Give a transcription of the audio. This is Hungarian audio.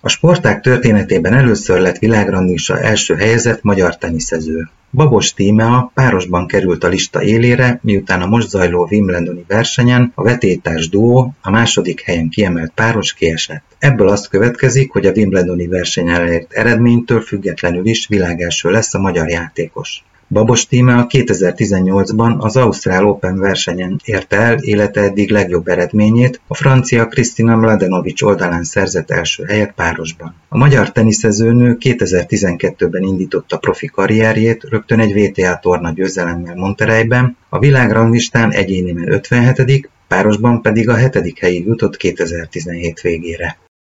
A sportág történetében először lett világranglista első helyezett magyar teniszező. Babos Tímea párosban került a lista élére, miután a most zajló Wimbledoni versenyen a vetélytárs duó, a második helyen kiemelt páros kiesett. Ebből azt következik, hogy a Wimbledoni versenyen elért eredménytől függetlenül is világelső lesz a magyar játékos. Babos Tímea 2018-ban az Ausztrál Open versenyen érte el élete eddig legjobb eredményét, a francia Kristina Mladenovic oldalán szerzett első helyet párosban. A magyar teniszezőnő 2012-ben indította profi karrierjét rögtön egy WTA torna győzelemmel Monterreyben, a világranglistán egyéniben 57., párosban pedig a 7. helyig jutott 2017 végére.